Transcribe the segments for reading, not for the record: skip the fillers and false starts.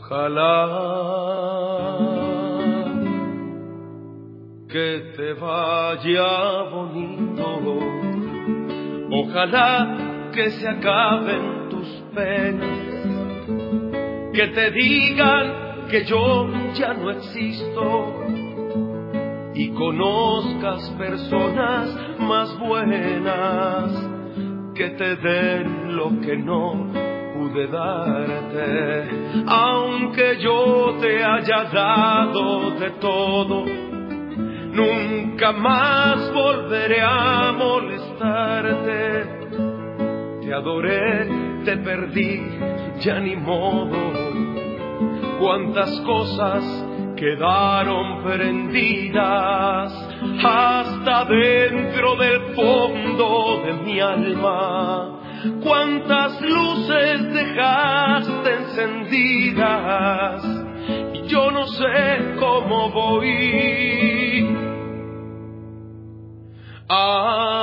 Ojalá que te vaya bonito, ojalá que se acaben tus penas, que te digan que yo ya no existo y conozcas personas más buenas que te den lo que no pude darte. Aunque yo te haya dado de todo, nunca más volveré a molestarte. Te adoré, te perdí, ya ni modo. Cuántas cosas quedaron prendidas hasta dentro del fondo de mi alma. Cuántas luces dejaste encendidas y yo no sé cómo voy a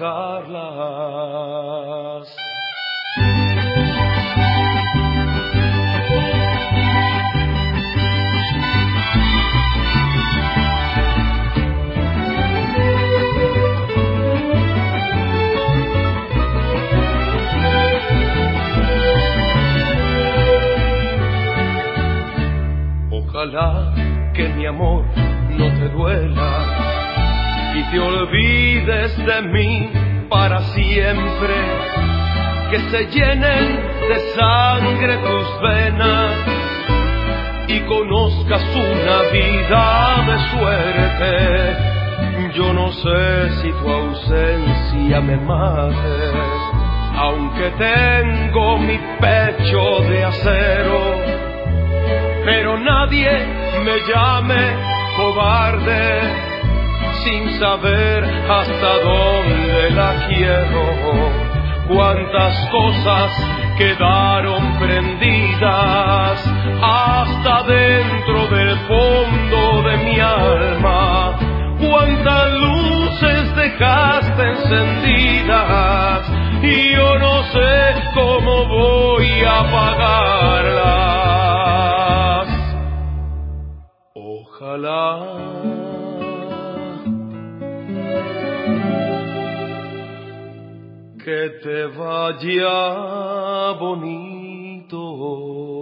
apagarlas. Ojalá que mi amor no te duela y te olvides de mí para siempre, que se llenen de sangre tus venas y conozcas una vida de suerte. Yo no sé si tu ausencia me mate, aunque tengo mi pecho de acero. Pero nadie me llame cobarde sin saber hasta dónde la quiero. Cuántas cosas quedaron prendidas hasta dentro del fondo de mi alma. Cuántas luces dejaste encendidas y yo no sé cómo voy a apagarlas. Ojalá que te vaya bonito.